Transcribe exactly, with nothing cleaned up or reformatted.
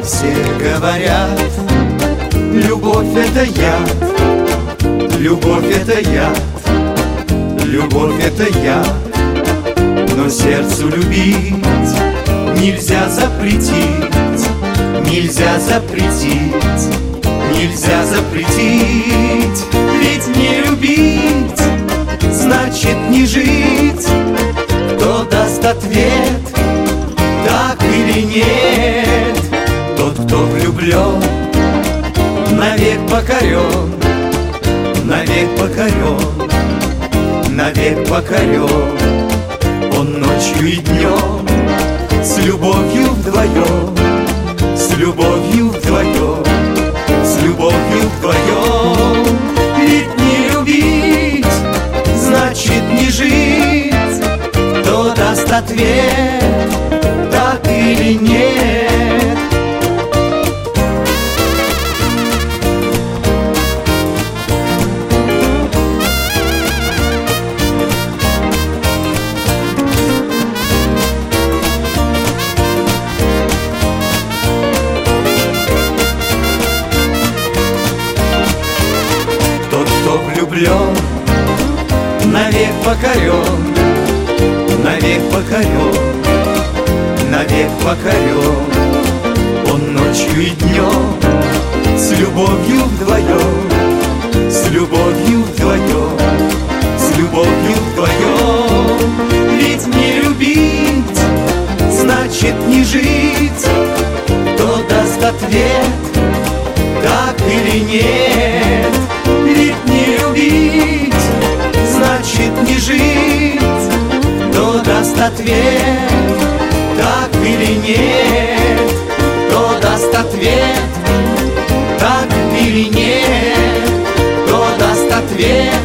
Все говорят, любовь это яд, любовь это яд, любовь это яд. Но сердцу любить нельзя запретить, нельзя запретить, нельзя запретить. Ведь не любить значит не жить. Кто даст ответ, так или нет? Тот, кто влюблен, навек покорен, навек покорен, навек покорен. Он ночью и днем с любовью вдвоем, с любовью вдвоем, с любовью вдвоем. Ведь не любить значит не жить. Кто даст ответ, так или нет? Тот, кто влюблен, навек покорен, навек покорен, навек покорен. Он ночью и днем с любовью вдвоем, с любовью вдвоем, с любовью вдвоем. Ведь не любить значит не жить. Кто даст ответ, так или нет? Ведь не любить значит не жить. Кто даст ответ, так или нет? Кто даст ответ, так или нет? Кто даст ответ,